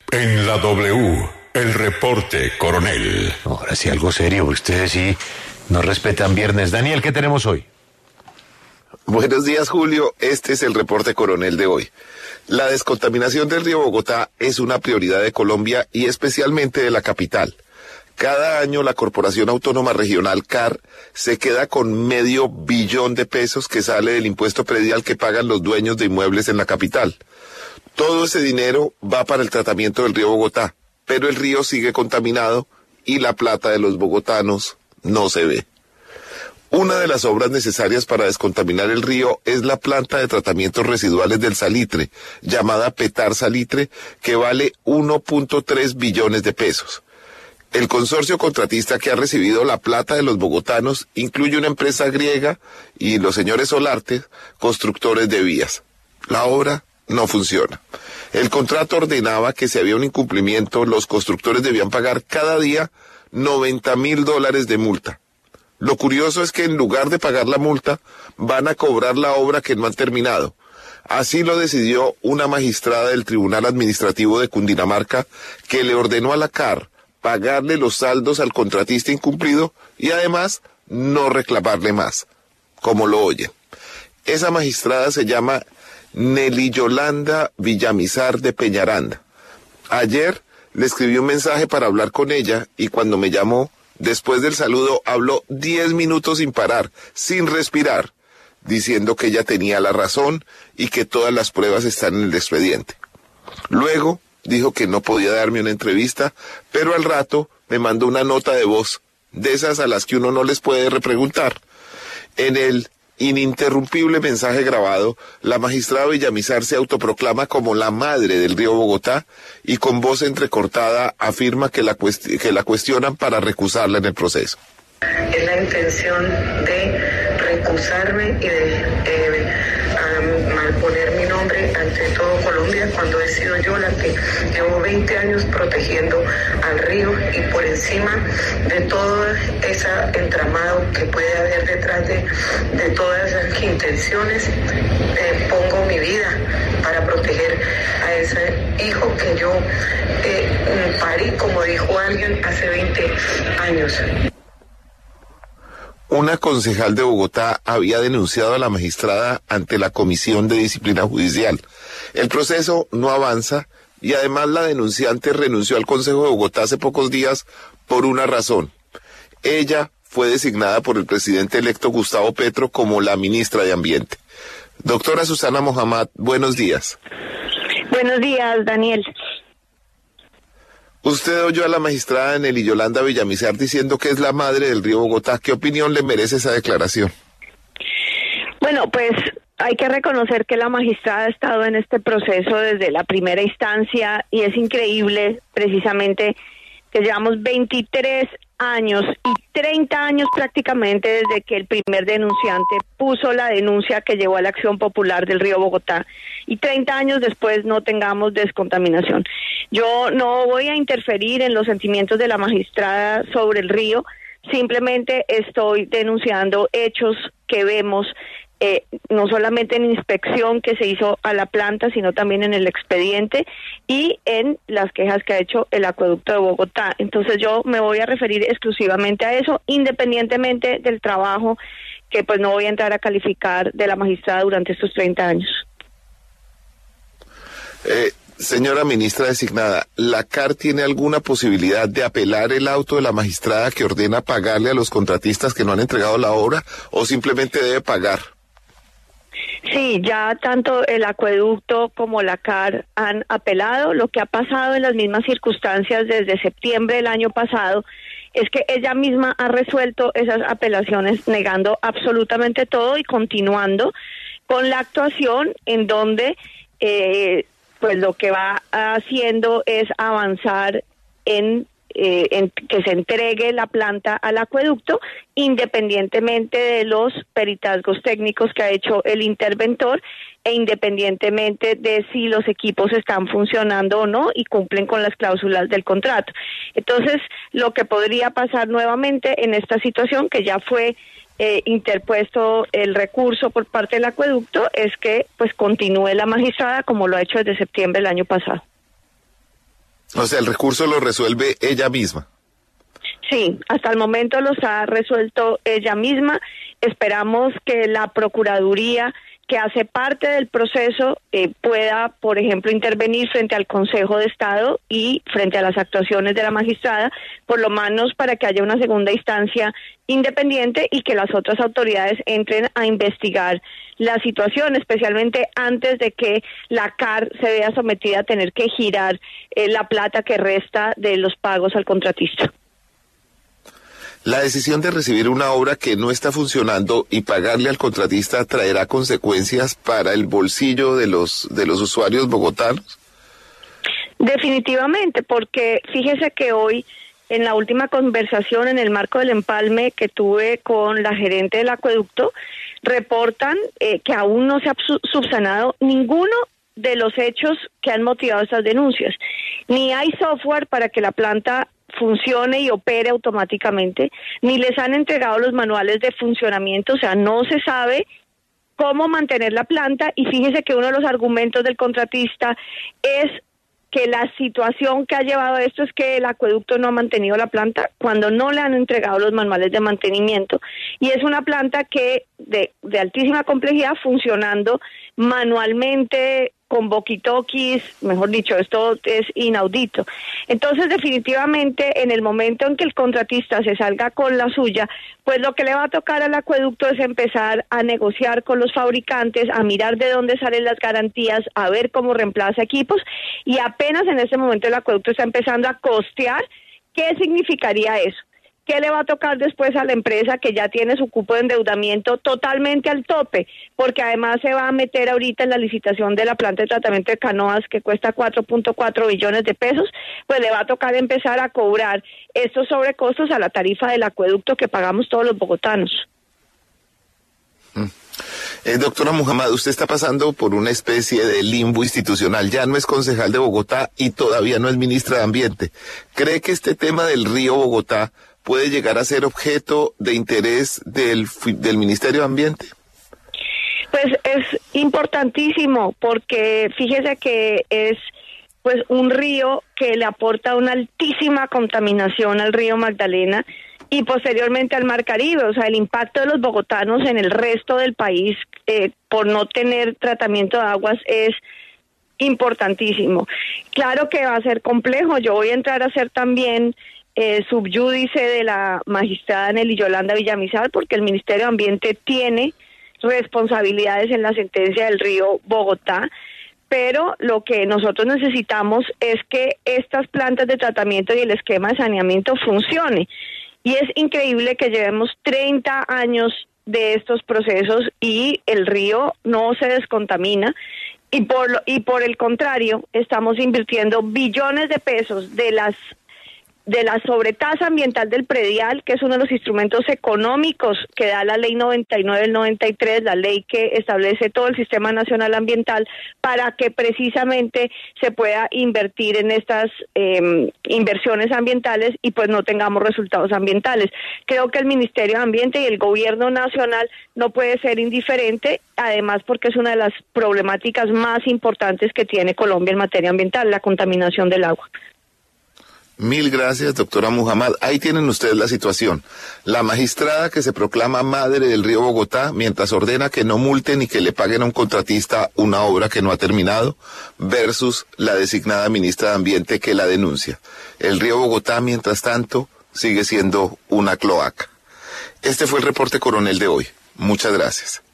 En la W, el reporte, coronel. Ahora sí, algo serio, ustedes sí no respetan viernes. Daniel, ¿qué tenemos hoy? Buenos días, Julio. Este es el reporte coronel de hoy. La descontaminación del río Bogotá es una prioridad de Colombia y especialmente de la capital. Cada año la Corporación Autónoma Regional CAR se queda con $500 millones de pesos que sale del impuesto predial que pagan los dueños de inmuebles en la capital. Todo ese dinero va para el tratamiento del río Bogotá, pero el río sigue contaminado y la plata de los bogotanos no se ve. Una de las obras necesarias para descontaminar el río es la planta de tratamientos residuales del salitre, llamada Petar Salitre, que vale 1.3 billones de pesos. El consorcio contratista que ha recibido la plata de los bogotanos incluye una empresa griega y los señores Solarte, constructores de vías. La obra no funciona. El contrato ordenaba que si había un incumplimiento, los constructores debían pagar cada día $90.000 de multa. Lo curioso es que en lugar de pagar la multa, van a cobrar la obra que no han terminado. Así lo decidió una magistrada del Tribunal Administrativo de Cundinamarca, que le ordenó a la CAR pagarle los saldos al contratista incumplido y además no reclamarle más, como lo oyen. Esa magistrada se llama Nelly Yolanda Villamizar de Peñaranda. Ayer le escribí un mensaje para hablar con ella y cuando me llamó, después del saludo, habló 10 minutos sin parar, sin respirar, diciendo que ella tenía la razón y que todas las pruebas están en el expediente. Luego dijo que no podía darme una entrevista, pero al rato me mandó una nota de voz, de esas a las que uno no les puede repreguntar. En el ininterrumpible mensaje grabado, la magistrada Villamizar se autoproclama como la madre del río Bogotá y con voz entrecortada afirma que la cuestionan para recusarla en el proceso. Es la intención de recusarme y de malponer mi nombre ante todo Colombia cuando he sido yo la que llevo 20 años protegiendo al río y por encima de todo ese entramado que puede haber detrás de todas esas intenciones, pongo mi vida para proteger a ese hijo que yo parí, como dijo alguien, hace 20 años. Una concejal de Bogotá había denunciado a la magistrada ante la Comisión de Disciplina Judicial. El proceso no avanza y además la denunciante renunció al Consejo de Bogotá hace pocos días por una razón. Ella fue designada por el presidente electo Gustavo Petro como la ministra de Ambiente. Doctora Susana Mohammad, buenos días. Buenos días, Daniel. Usted oyó a la magistrada Nelly Yolanda Villamizar diciendo que es la madre del río Bogotá. ¿Qué opinión le merece esa declaración? Bueno, pues hay que reconocer que la magistrada ha estado en este proceso desde la primera instancia y es increíble precisamente que llevamos 23 años y 30 años prácticamente desde que el primer denunciante puso la denuncia que llevó a la acción popular del río Bogotá y 30 años después no tengamos descontaminación. Yo no voy a interferir en los sentimientos de la magistrada sobre el río, simplemente estoy denunciando hechos que vemos no solamente en inspección que se hizo a la planta, sino también en el expediente y en las quejas que ha hecho el acueducto de Bogotá. Entonces yo me voy a referir exclusivamente a eso, independientemente del trabajo que pues no voy a entrar a calificar de la magistrada durante estos 30 años. Señora ministra designada, ¿la CAR tiene alguna posibilidad de apelar el auto de la magistrada que ordena pagarle a los contratistas que no han entregado la obra o simplemente debe pagar? Sí, ya tanto el acueducto como la CAR han apelado. Lo que ha pasado en las mismas circunstancias desde septiembre del año pasado es que ella misma ha resuelto esas apelaciones negando absolutamente todo y continuando con la actuación en donde pues lo que va haciendo es avanzar en que se entregue la planta al acueducto, independientemente de los peritazgos técnicos que ha hecho el interventor e independientemente de si los equipos están funcionando o no y cumplen con las cláusulas del contrato. Entonces, lo que podría pasar nuevamente en esta situación, que ya fue interpuesto el recurso por parte del acueducto, es que pues continúe la magistrada como lo ha hecho desde septiembre del año pasado. O sea, el recurso lo resuelve ella misma. Sí, hasta el momento los ha resuelto ella misma. Esperamos que la Procuraduría, que hace parte del proceso, pueda, por ejemplo, intervenir frente al Consejo de Estado y frente a las actuaciones de la magistrada, por lo menos para que haya una segunda instancia independiente y que las otras autoridades entren a investigar la situación, especialmente antes de que la CAR se vea sometida a tener que girar la plata que resta de los pagos al contratista. La decisión de recibir una obra que no está funcionando y pagarle al contratista traerá consecuencias para el bolsillo de los usuarios bogotanos. Definitivamente, porque fíjese que hoy, en la última conversación en el marco del empalme que tuve con la gerente del acueducto, reportan que aún no se ha subsanado ninguno de los hechos que han motivado estas denuncias. Ni hay software para que la planta funcione y opere automáticamente, ni les han entregado los manuales de funcionamiento, o sea, no se sabe cómo mantener la planta, y fíjese que uno de los argumentos del contratista es que la situación que ha llevado a esto es que el acueducto no ha mantenido la planta cuando no le han entregado los manuales de mantenimiento, y es una planta que de altísima complejidad, funcionando manualmente, con walkie-talkies, mejor dicho, esto es inaudito. Entonces, definitivamente, en el momento en que el contratista se salga con la suya, pues lo que le va a tocar al acueducto es empezar a negociar con los fabricantes, a mirar de dónde salen las garantías, a ver cómo reemplaza equipos, y apenas en ese momento el acueducto está empezando a costear. ¿Qué significaría eso? ¿Qué le va a tocar después a la empresa que ya tiene su cupo de endeudamiento totalmente al tope? Porque además se va a meter ahorita en la licitación de la planta de tratamiento de canoas, que cuesta 4.4 billones de pesos, pues le va a tocar empezar a cobrar estos sobrecostos a la tarifa del acueducto que pagamos todos los bogotanos. Doctora Muhammad, usted está pasando por una especie de limbo institucional. Ya no es concejal de Bogotá y todavía no es ministra de Ambiente. ¿Cree que este tema del río Bogotá puede llegar a ser objeto de interés del Ministerio de Ambiente? Pues es importantísimo, porque fíjese que es pues un río que le aporta una altísima contaminación al río Magdalena y posteriormente al Mar Caribe. O sea, el impacto de los bogotanos en el resto del país por no tener tratamiento de aguas es importantísimo. Claro que va a ser complejo. Yo voy a entrar a ser también subyúdice de la magistrada Nelly Yolanda Villamizar, porque el Ministerio de Ambiente tiene responsabilidades en la sentencia del río Bogotá, pero lo que nosotros necesitamos es que estas plantas de tratamiento y el esquema de saneamiento funcione. Y es increíble que llevemos 30 años de estos procesos y el río no se descontamina, y por el contrario, estamos invirtiendo billones de pesos de la sobretasa ambiental del predial, que es uno de los instrumentos económicos que da la ley 99 del 93, la ley que establece todo el sistema nacional ambiental, para que precisamente se pueda invertir en estas inversiones ambientales y pues no tengamos resultados ambientales. Creo que el Ministerio de Ambiente y el Gobierno Nacional no puede ser indiferente, además porque es una de las problemáticas más importantes que tiene Colombia en materia ambiental, la contaminación del agua. Mil gracias, doctora Muhammad. Ahí tienen ustedes la situación. La magistrada que se proclama madre del río Bogotá, mientras ordena que no multen y que le paguen a un contratista una obra que no ha terminado, versus la designada ministra de Ambiente que la denuncia. El río Bogotá, mientras tanto, sigue siendo una cloaca. Este fue el reporte coronel de hoy. Muchas gracias.